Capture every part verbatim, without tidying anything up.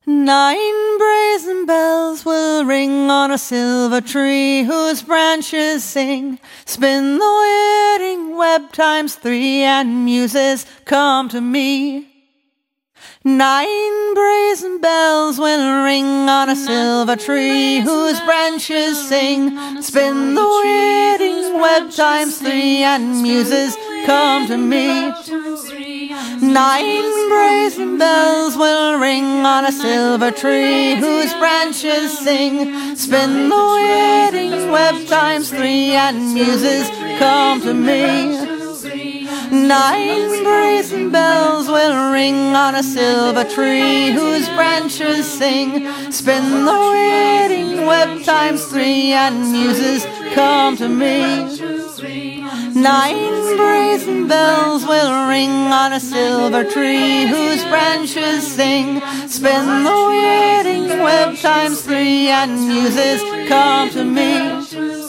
Nine brazen bells will ring on a silver tree whose branches sing. Spin the wedding web times three and muses come to me. Nine brazen bells will ring on a silver tree whose branches sing. Spin the wedding web times three and muses come to me. Nine brazen bells will ring on a silver tree whose branches sing. Spin the wedding web times three and muses come to me. Nine brazen bells will ring on a silver tree whose branches sing. Spin the wedding web times three and muses come to me. Nine brazen bells will ring on a silver tree whose branches sing. Spin the wedding web times three and muses come to me.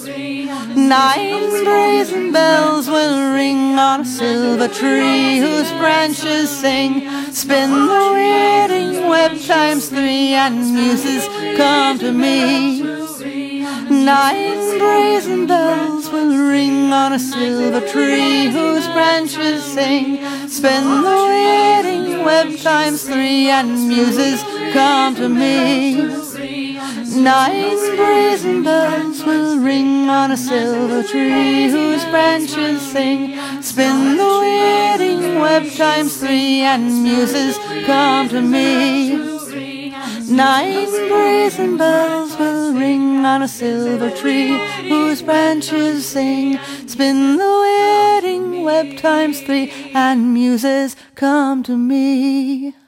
Nine brazen bells will ring on a silver tree whose branches sing. Spin the wedding web times three and muses come to me. Nine brazen bells will ring on a silver tree whose branches sing. Spin the wedding web times three and muses come to me. Nine brazen bells will ring on a silver tree whose branches sing. Spin the wedding web times three and muses come to me. Nine brazen bells will ring on a silver tree whose branches sing. Spin the wedding web times three and muses come to me.